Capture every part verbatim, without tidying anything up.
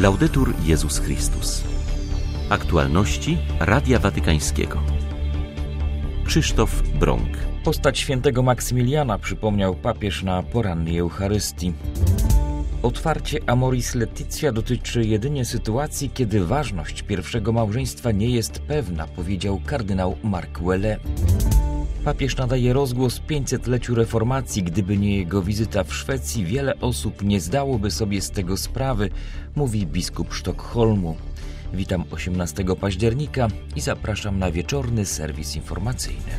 Laudetur Jezus Chrystus. Aktualności Radia Watykańskiego. Krzysztof Brąk. Postać świętego Maksymiliana przypomniał papież na porannej Eucharystii. Otwarcie Amoris Laetitia dotyczy jedynie sytuacji, kiedy ważność pierwszego małżeństwa nie jest pewna, powiedział kardynał Marc Ouellet. Papież nadaje rozgłos pięćsetleciu reformacji. Gdyby nie jego wizyta w Szwecji, wiele osób nie zdałoby sobie z tego sprawy, mówi biskup Sztokholmu. Witam osiemnastego października i zapraszam na wieczorny serwis informacyjny.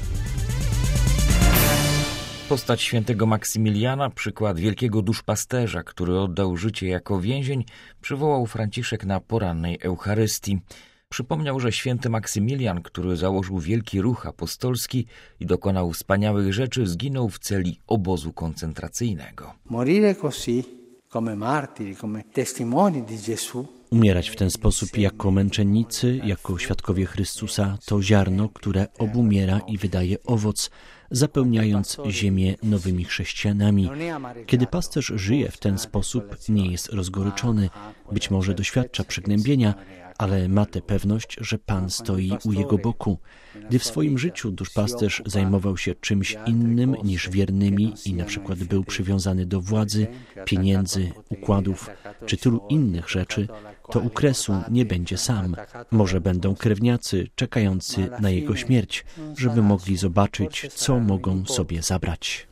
Postać świętego Maksymiliana, przykład wielkiego duszpasterza, który oddał życie jako więzień, przywołał Franciszek na porannej Eucharystii. Przypomniał, że święty Maksymilian, który założył wielki ruch apostolski i dokonał wspaniałych rzeczy, zginął w celi obozu koncentracyjnego. Morire così, come martiri, come testimoni di Gesù. Umierać w ten sposób jako męczennicy, jako świadkowie Chrystusa, to ziarno, które obumiera i wydaje owoc, zapełniając ziemię nowymi chrześcijanami. Kiedy pasterz żyje w ten sposób, nie jest rozgoryczony, być może doświadcza przygnębienia, ale ma tę pewność, że Pan stoi u jego boku. Gdy w swoim życiu duszpasterz zajmował się czymś innym niż wiernymi i na przykład był przywiązany do władzy, pieniędzy, układów czy tylu innych rzeczy, to u kresu nie będzie sam. Może będą krewniacy czekający na jego śmierć, żeby mogli zobaczyć, co mogą sobie zabrać.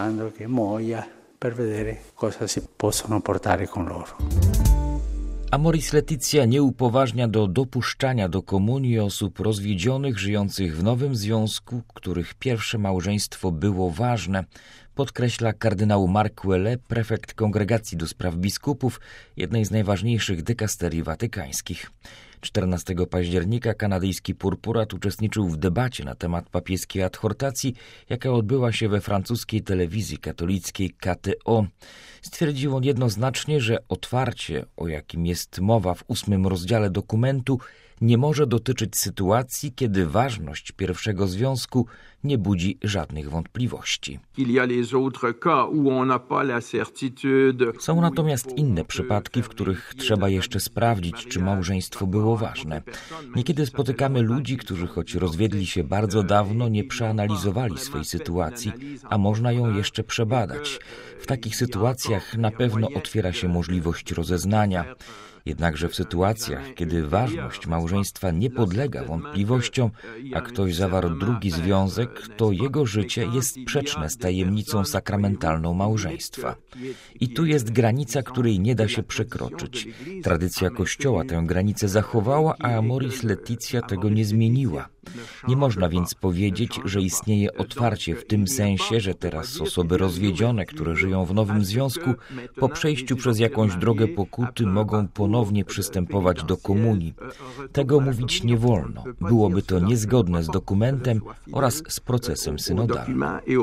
Amoris Laetitia nie upoważnia do dopuszczania do komunii osób rozwiedzionych, żyjących w nowym związku, których pierwsze małżeństwo było ważne, podkreśla kardynał Marc Ouellet, prefekt Kongregacji do Spraw Biskupów, jednej z najważniejszych dykasterii watykańskich. czternastego października kanadyjski purpurat uczestniczył w debacie na temat papieskiej adhortacji, jaka odbyła się we francuskiej telewizji katolickiej K T O. Stwierdził on jednoznacznie, że otwarcie, o jakim jest mowa w ósmym rozdziale dokumentu, nie może dotyczyć sytuacji, kiedy ważność pierwszego związku nie budzi żadnych wątpliwości. Są natomiast inne przypadki, w których trzeba jeszcze sprawdzić, czy małżeństwo było ważne. Niekiedy spotykamy ludzi, którzy choć rozwiedli się bardzo dawno, nie przeanalizowali swej sytuacji, a można ją jeszcze przebadać. W takich sytuacjach na pewno otwiera się możliwość rozeznania. Jednakże w sytuacjach, kiedy ważność małżeństwa nie podlega wątpliwościom, a ktoś zawarł drugi związek, to jego życie jest sprzeczne z tajemnicą sakramentalną małżeństwa. I tu jest granica, której nie da się przekroczyć. Tradycja Kościoła tę granicę zachowała, a Amoris Laetitia tego nie zmieniła. Nie można więc powiedzieć, że istnieje otwarcie w tym sensie, że teraz osoby rozwiedzione, które żyją w nowym związku, po przejściu przez jakąś drogę pokuty mogą ponownie przystępować do komunii. Tego mówić nie wolno. Byłoby to niezgodne z dokumentem oraz z procesem synodalnym.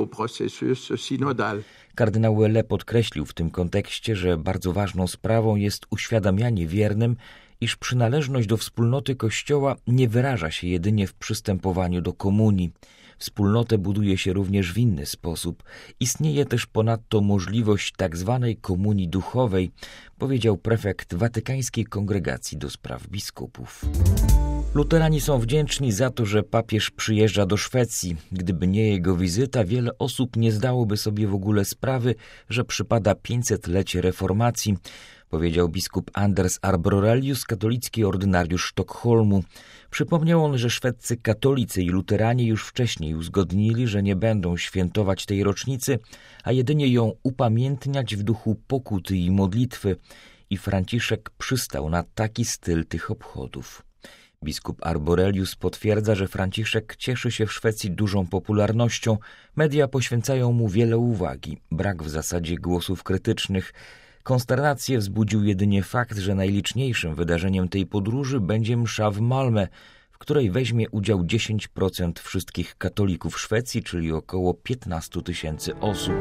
Kardynał Ouellet podkreślił w tym kontekście, że bardzo ważną sprawą jest uświadamianie wiernym, iż przynależność do wspólnoty Kościoła nie wyraża się jedynie w przystępowaniu do komunii. Wspólnotę buduje się również w inny sposób. Istnieje też ponadto możliwość tak zwanej komunii duchowej, powiedział prefekt Watykańskiej Kongregacji do Spraw Biskupów. Luterani są wdzięczni za to, że papież przyjeżdża do Szwecji. Gdyby nie jego wizyta, wiele osób nie zdałoby sobie w ogóle sprawy, że przypada pięćsetlecie reformacji, powiedział biskup Anders Arborelius, katolicki ordynariusz Sztokholmu. Przypomniał on, że szwedzcy katolicy i luteranie już wcześniej uzgodnili, że nie będą świętować tej rocznicy, a jedynie ją upamiętniać w duchu pokuty i modlitwy. I Franciszek przystał na taki styl tych obchodów. Biskup Arborelius potwierdza, że Franciszek cieszy się w Szwecji dużą popularnością. Media poświęcają mu wiele uwagi. Brak w zasadzie głosów krytycznych. Konsternację wzbudził jedynie fakt, że najliczniejszym wydarzeniem tej podróży będzie msza w Malmö, w której weźmie udział dziesięć procent wszystkich katolików Szwecji, czyli około piętnaście tysięcy osób.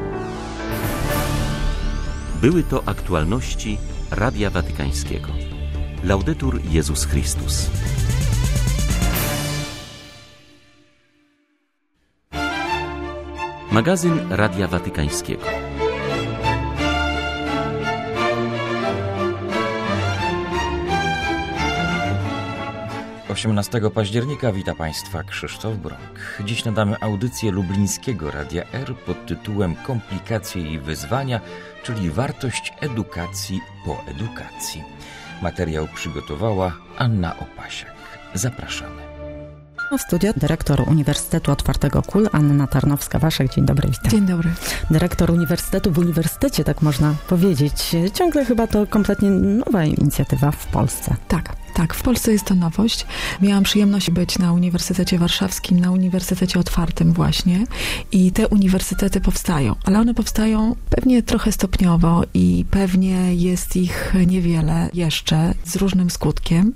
Były to aktualności Radia Watykańskiego. Laudetur Jezus Chrystus. Magazyn Radia Watykańskiego. osiemnastego października wita Państwa Krzysztof Brąk. Dziś nadamy audycję lublińskiego Radia R pod tytułem Komplikacje i wyzwania, czyli wartość edukacji po edukacji. Materiał przygotowała Anna Opasiak. Zapraszamy. W studio dyrektor Uniwersytetu Otwartego K U L, Anna Tarnowska-Waszek. Dzień dobry, witam. Dzień dobry. Dyrektor Uniwersytetu w uniwersytecie, tak można powiedzieć. Ciągle chyba to kompletnie nowa inicjatywa w Polsce. Tak. Tak, w Polsce jest to nowość. Miałam przyjemność być na Uniwersytecie Warszawskim, na Uniwersytecie Otwartym właśnie i te uniwersytety powstają, ale one powstają pewnie trochę stopniowo i pewnie jest ich niewiele jeszcze z różnym skutkiem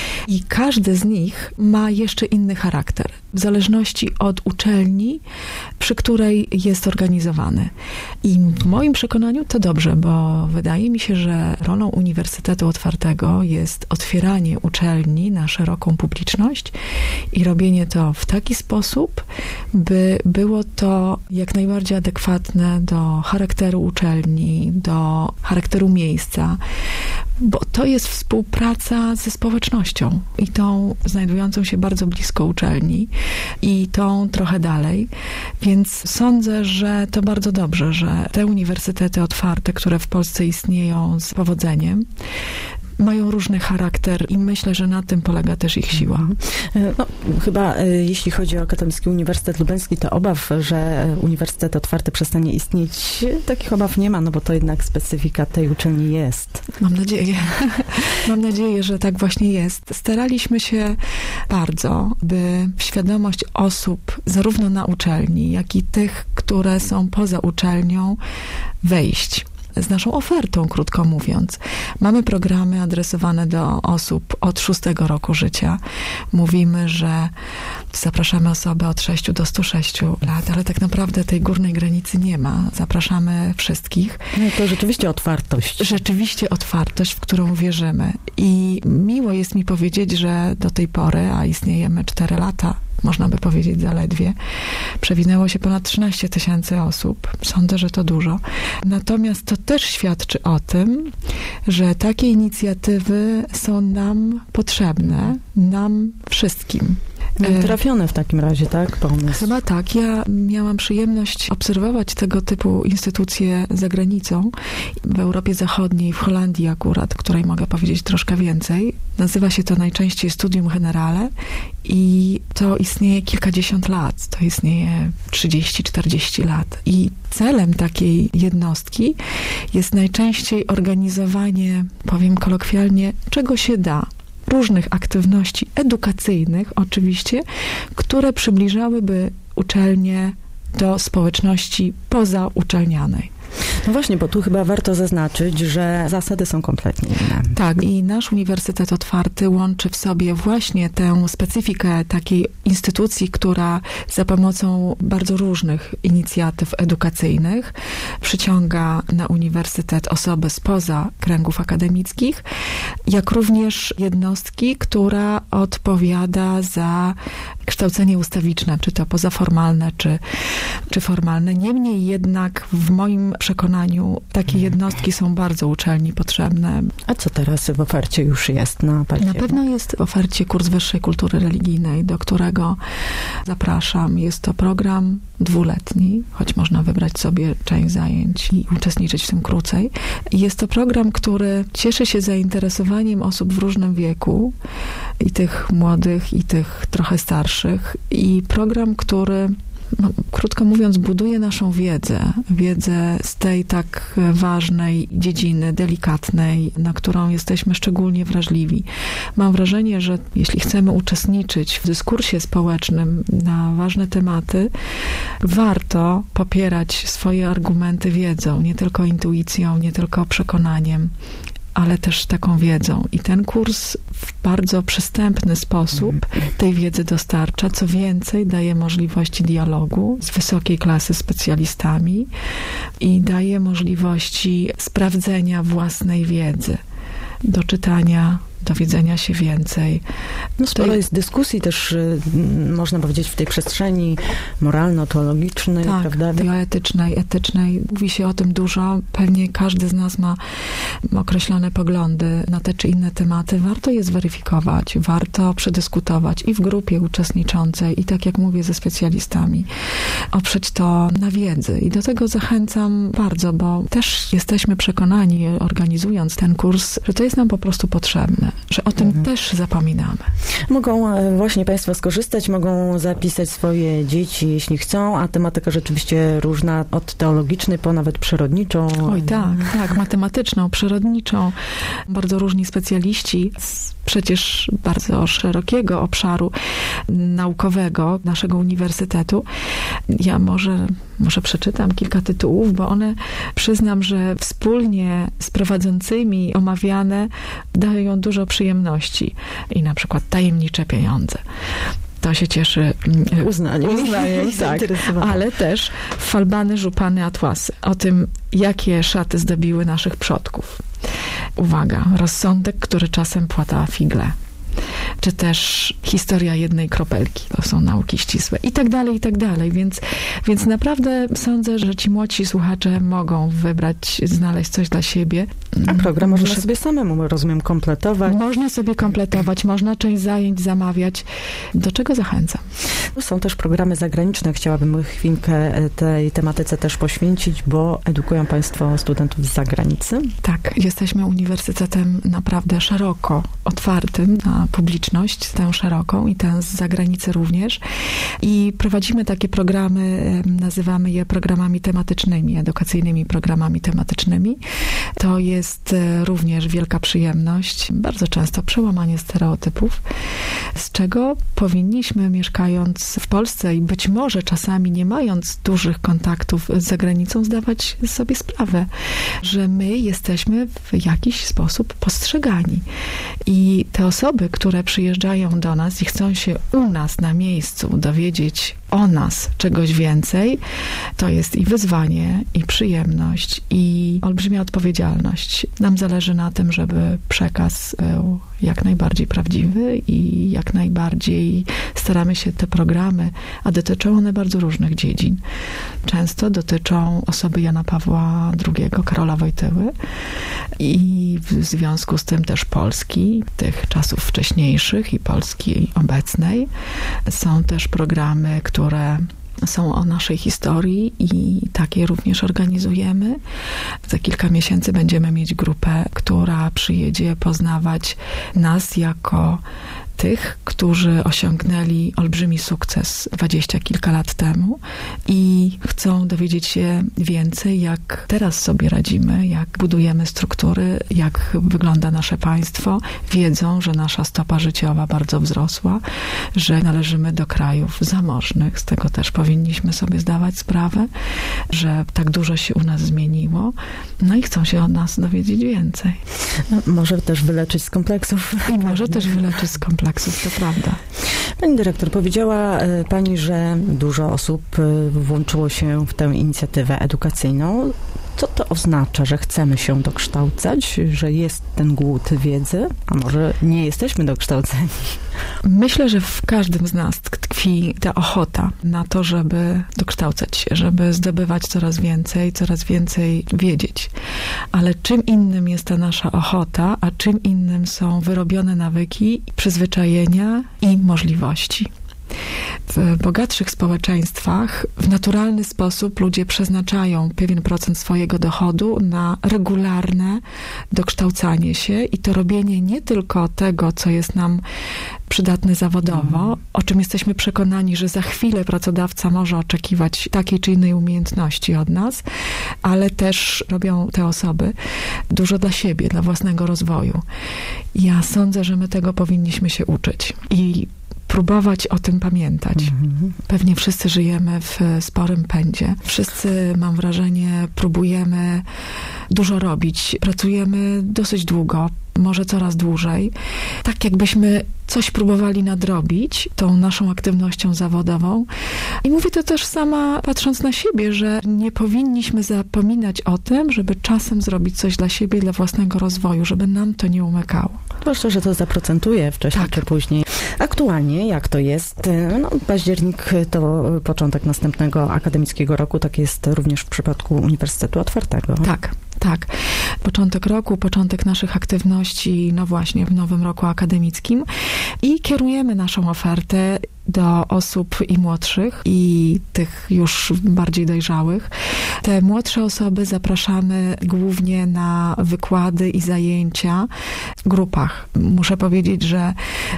i każdy z nich ma jeszcze inny charakter, w zależności od uczelni, przy której jest organizowany. I w moim przekonaniu to dobrze, bo wydaje mi się, że rolą Uniwersytetu Otwartego jest otwieranie uczelni na szeroką publiczność i robienie to w taki sposób, by było to jak najbardziej adekwatne do charakteru uczelni, do charakteru miejsca, bo to jest współpraca ze społecznością i tą znajdującą się bardzo blisko uczelni i tą trochę dalej, więc sądzę, że to bardzo dobrze, że te uniwersytety otwarte, które w Polsce istnieją z powodzeniem, mają różny charakter i myślę, że na tym polega też ich siła. No, chyba jeśli chodzi o Akademicki Uniwersytet Lubelski, to obaw, że Uniwersytet Otwarty przestanie istnieć, takich obaw nie ma, no bo to jednak specyfika tej uczelni jest. Mam nadzieję. Mam nadzieję, że tak właśnie jest. Staraliśmy się bardzo, by w świadomość osób zarówno na uczelni, jak i tych, które są poza uczelnią, wejść z naszą ofertą, krótko mówiąc. Mamy programy adresowane do osób od szóstego roku życia. Mówimy, że zapraszamy osoby od sześciu do stu sześciu lat, ale tak naprawdę tej górnej granicy nie ma. Zapraszamy wszystkich. No to rzeczywiście otwartość. Rzeczywiście otwartość, w którą wierzymy. I miło jest mi powiedzieć, że do tej pory, a istniejemy cztery lata, można by powiedzieć zaledwie, przewinęło się ponad trzynaście tysięcy osób. Sądzę, że to dużo. Natomiast to też świadczy o tym, że takie inicjatywy są nam potrzebne, nam wszystkim. Trafione w takim razie, tak? Pomysł. Chyba tak. Ja miałam przyjemność obserwować tego typu instytucje za granicą, w Europie Zachodniej, w Holandii akurat, której mogę powiedzieć troszkę więcej. Nazywa się to najczęściej Studium Generale i to istnieje kilkadziesiąt lat. To istnieje trzydzieści czterdzieści lat. I celem takiej jednostki jest najczęściej organizowanie, powiem kolokwialnie, czego się da. Różnych aktywności edukacyjnych oczywiście, które przybliżałyby uczelnię do społeczności pozauczelnianej. No właśnie, bo tu chyba warto zaznaczyć, że zasady są kompletnie inne. Tak, i nasz Uniwersytet Otwarty łączy w sobie właśnie tę specyfikę takiej instytucji, która za pomocą bardzo różnych inicjatyw edukacyjnych przyciąga na uniwersytet osoby spoza kręgów akademickich, jak również jednostki, która odpowiada za kształcenie ustawiczne, czy to pozaformalne, czy, czy formalne. Niemniej jednak w moim przekonaniu takie jednostki są bardzo uczelni potrzebne. A co teraz w ofercie już jest na październik? Na pewno jest w ofercie kurs Wyższej Kultury Religijnej, do którego zapraszam. Jest to program dwuletni, choć można wybrać sobie część zajęć i uczestniczyć w tym krócej. Jest to program, który cieszy się zainteresowaniem osób w różnym wieku, i tych młodych, i tych trochę starszych. I program, który, no, krótko mówiąc, buduje naszą wiedzę. Wiedzę z tej tak ważnej dziedziny, delikatnej, na którą jesteśmy szczególnie wrażliwi. Mam wrażenie, że jeśli chcemy uczestniczyć w dyskursie społecznym na ważne tematy, warto popierać swoje argumenty wiedzą, nie tylko intuicją, nie tylko przekonaniem, ale też taką wiedzą. I ten kurs w bardzo przystępny sposób tej wiedzy dostarcza. Co więcej, daje możliwości dialogu z wysokiej klasy specjalistami i daje możliwości sprawdzenia własnej wiedzy, doczytania, dowiedzenia się więcej. No sporo Tutaj... jest dyskusji też, można powiedzieć, w tej przestrzeni moralno-teologicznej, tak, prawda? Bioetycznej, etycznej. Mówi się o tym dużo. Pewnie każdy z nas ma określone poglądy na te czy inne tematy. Warto je zweryfikować, warto przedyskutować i w grupie uczestniczącej, i tak jak mówię, ze specjalistami. Oprzeć to na wiedzy. I do tego zachęcam bardzo, bo też jesteśmy przekonani, organizując ten kurs, że to jest nam po prostu potrzebne, że o tym mhm. też zapominamy. Mogą właśnie Państwo skorzystać, mogą zapisać swoje dzieci, jeśli chcą, a tematyka rzeczywiście różna, od teologicznej po nawet przyrodniczą. Oj tak, tak, matematyczną, przyrodniczą. Bardzo różni specjaliści z przecież bardzo szerokiego obszaru naukowego naszego uniwersytetu. Ja może, może przeczytam kilka tytułów, bo one, przyznam, że wspólnie z prowadzącymi omawiane dają dużo przyjemności. I na przykład tajemnicze pieniądze. To się cieszy uznaniem, uznaniem tak. Ale też falbany, żupany, atłasy. O tym, jakie szaty zdobiły naszych przodków. Uwaga, rozsądek, który czasem płata figle. Czy też historia jednej kropelki. To są nauki ścisłe. I tak dalej, i tak dalej. Więc, więc naprawdę sądzę, że ci młodsi słuchacze mogą wybrać, znaleźć coś dla siebie. A program można Muszę... sobie samemu, rozumiem, kompletować. Można sobie kompletować, można część zajęć zamawiać. Do czego zachęcam? Są też programy zagraniczne. Chciałabym chwilkę tej tematyce też poświęcić, bo edukują Państwo studentów z zagranicy. Tak, jesteśmy uniwersytetem naprawdę szeroko otwartym na publiczność, tę szeroką i tę z zagranicy również. I prowadzimy takie programy, nazywamy je programami tematycznymi, edukacyjnymi programami tematycznymi. To jest również wielka przyjemność, bardzo często przełamanie stereotypów, z czego powinniśmy, mieszkając w Polsce i być może czasami nie mając dużych kontaktów z zagranicą, zdawać sobie sprawę, że my jesteśmy w jakiś sposób postrzegani. I te osoby, które przyjeżdżają do nas i chcą się u nas na miejscu dowiedzieć o nas czegoś więcej, to jest i wyzwanie, i przyjemność, i olbrzymia odpowiedzialność. Nam zależy na tym, żeby przekaz był jak najbardziej prawdziwy i jak najbardziej staramy się te programy, a dotyczą one bardzo różnych dziedzin. Często dotyczą osoby Jana Pawła drugiego, Karola Wojtyły i w związku z tym też Polski, tych czasów wcześniejszych i Polski obecnej. Są też programy, które są o naszej historii i takie również organizujemy. Za kilka miesięcy będziemy mieć grupę, która przyjedzie poznawać nas jako tych, którzy osiągnęli olbrzymi sukces dwadzieścia kilka lat temu i chcą dowiedzieć się więcej, jak teraz sobie radzimy, jak budujemy struktury, jak wygląda nasze państwo. Wiedzą, że nasza stopa życiowa bardzo wzrosła, że należymy do krajów zamożnych. Z tego też powinniśmy sobie zdawać sprawę, że tak dużo się u nas zmieniło. No i chcą się od nas dowiedzieć więcej. No, może też wyleczyć z kompleksów. I może też wyleczyć z kompleksów. To prawda. Pani dyrektor, powiedziała Pani, że dużo osób włączyło się w tę inicjatywę edukacyjną. Co to oznacza, że chcemy się dokształcać, że jest ten głód wiedzy, a może nie jesteśmy dokształceni? Myślę, że w każdym z nas tkwi ta ochota na to, żeby dokształcać się, żeby zdobywać coraz więcej, coraz więcej wiedzieć. Ale czym innym jest ta nasza ochota, a czym innym są wyrobione nawyki, przyzwyczajenia i możliwości. W bogatszych społeczeństwach w naturalny sposób ludzie przeznaczają pewien procent swojego dochodu na regularne dokształcanie się i to robienie nie tylko tego, co jest nam przydatne zawodowo, o czym jesteśmy przekonani, że za chwilę pracodawca może oczekiwać takiej czy innej umiejętności od nas, ale też robią te osoby dużo dla siebie, dla własnego rozwoju. Ja sądzę, że my tego powinniśmy się uczyć i próbować o tym pamiętać. Mm-hmm. Pewnie wszyscy żyjemy w sporym pędzie. Wszyscy, mam wrażenie, próbujemy dużo robić. Pracujemy dosyć długo. może coraz dłużej. Tak jakbyśmy coś próbowali nadrobić tą naszą aktywnością zawodową. I mówię to też sama, patrząc na siebie, że nie powinniśmy zapominać o tym, żeby czasem zrobić coś dla siebie, dla własnego rozwoju, żeby nam to nie umykało. Zwłaszcza, że to zaprocentuje wcześniej Tak. czy później. Aktualnie, jak to jest? No, październik to początek następnego akademickiego roku, tak jest również w przypadku Uniwersytetu Otwartego. Tak. Tak. Początek roku, początek naszych aktywności, no właśnie, w nowym roku akademickim i kierujemy naszą ofertę do osób i młodszych, i tych już bardziej dojrzałych. Te młodsze osoby zapraszamy głównie na wykłady i zajęcia w grupach. Muszę powiedzieć, że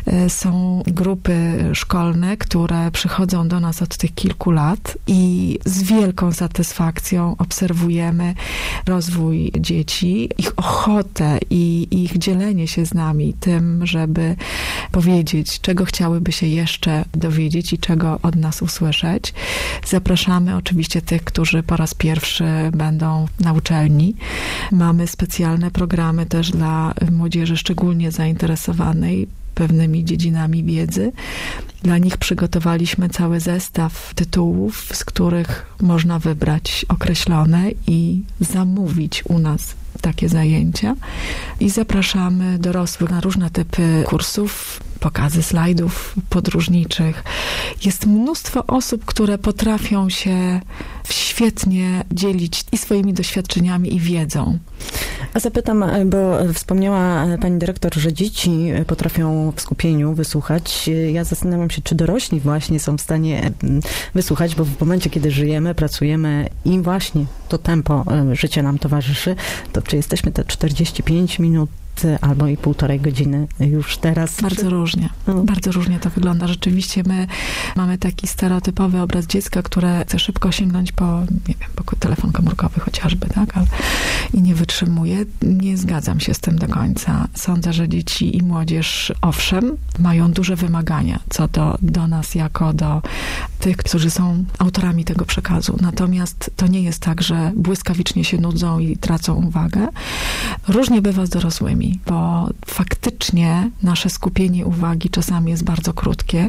są grupy szkolne, które przychodzą do nas od tych kilku lat i z wielką satysfakcją obserwujemy rozwój dzieci, ich ochotę i ich dzielenie się z nami tym, żeby powiedzieć, czego chciałyby się jeszcze dowiedzieć i czego od nas usłyszeć. Zapraszamy oczywiście tych, którzy po raz pierwszy będą na uczelni. Mamy specjalne programy też dla młodzieży szczególnie zainteresowanej pewnymi dziedzinami wiedzy. Dla nich przygotowaliśmy cały zestaw tytułów, z których można wybrać określone i zamówić u nas takie zajęcia. I zapraszamy dorosłych na różne typy kursów, pokazy slajdów podróżniczych. Jest mnóstwo osób, które potrafią się świetnie dzielić i swoimi doświadczeniami, i wiedzą. A zapytam, bo wspomniała pani dyrektor, że dzieci potrafią w skupieniu wysłuchać. Ja zastanawiam się, czy dorośli właśnie są w stanie wysłuchać, bo w momencie, kiedy żyjemy, pracujemy i właśnie to tempo życia nam towarzyszy, to czy jesteśmy te czterdzieści pięć minut albo i półtorej godziny już teraz? Bardzo różnie. No. Bardzo różnie to wygląda. Rzeczywiście my mamy taki stereotypowy obraz dziecka, które chce szybko sięgnąć po, nie wiem, po telefon komórkowy chociażby, tak? Ale, i nie wytrzymuje. Nie zgadzam się z tym do końca. Sądzę, że dzieci i młodzież, owszem, mają duże wymagania co do, do nas, jako do tych, którzy są autorami tego przekazu. Natomiast to nie jest tak, że błyskawicznie się nudzą i tracą uwagę. Różnie bywa z dorosłymi, bo faktycznie nasze skupienie uwagi czasami jest bardzo krótkie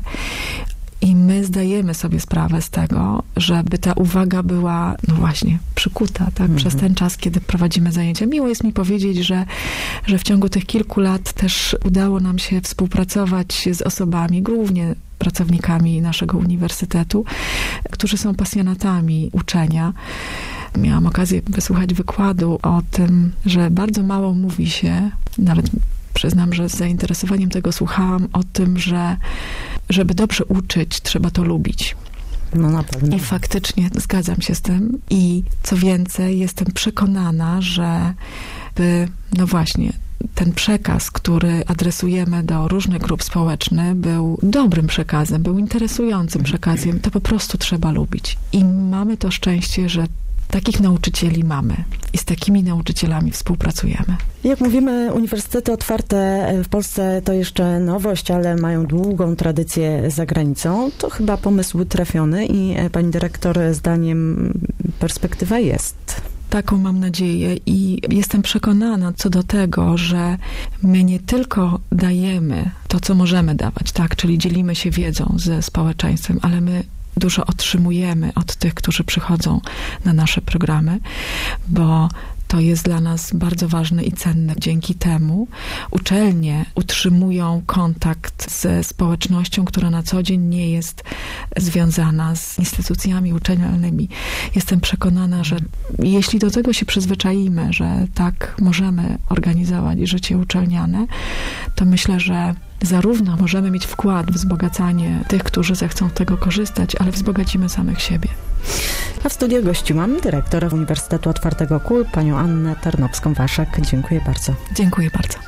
i my zdajemy sobie sprawę z tego, żeby ta uwaga była, no właśnie, przykuta, tak, mhm. przez ten czas, kiedy prowadzimy zajęcia. Miło jest mi powiedzieć, że, że w ciągu tych kilku lat też udało nam się współpracować z osobami, głównie pracownikami naszego uniwersytetu, którzy są pasjonatami uczenia. Miałam okazję wysłuchać wykładu o tym, że bardzo mało mówi się, nawet przyznam, że z zainteresowaniem tego słuchałam, o tym, że żeby dobrze uczyć, trzeba to lubić. No na pewno. I faktycznie zgadzam się z tym. I co więcej, jestem przekonana, że by, no właśnie, ten przekaz, który adresujemy do różnych grup społecznych, był dobrym przekazem, był interesującym przekazem, to po prostu trzeba lubić. I mamy to szczęście, że takich nauczycieli mamy i z takimi nauczycielami współpracujemy. Jak mówimy, uniwersytety otwarte w Polsce to jeszcze nowość, ale mają długą tradycję za granicą. To chyba pomysł trafiony i pani dyrektor zdaniem perspektywa jest. Taką mam nadzieję i jestem przekonana co do tego, że my nie tylko dajemy to, co możemy dawać, tak, czyli dzielimy się wiedzą ze społeczeństwem, ale my dużo otrzymujemy od tych, którzy przychodzą na nasze programy, bo to jest dla nas bardzo ważne i cenne. Dzięki temu uczelnie utrzymują kontakt ze społecznością, która na co dzień nie jest związana z instytucjami uczelnianymi. Jestem przekonana, że jeśli do tego się przyzwyczaimy, że tak możemy organizować życie uczelniane, to myślę, że zarówno możemy mieć wkład w wzbogacanie tych, którzy zechcą z tego korzystać, ale wzbogacimy samych siebie. A w studiu gościłam dyrektora Uniwersytetu Otwartego K U L, panią Annę Tarnowską-Waszak. Dziękuję bardzo. Dziękuję bardzo.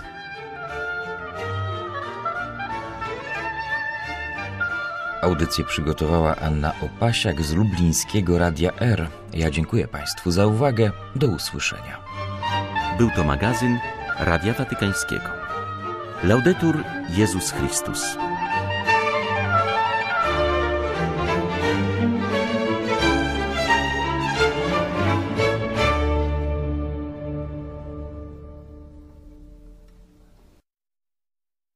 Audycję przygotowała Anna Opasiak z lublińskiego Radia R. Ja dziękuję Państwu za uwagę. Do usłyszenia. Był to magazyn Radia Watykańskiego. Laudetur Jezus Chrystus.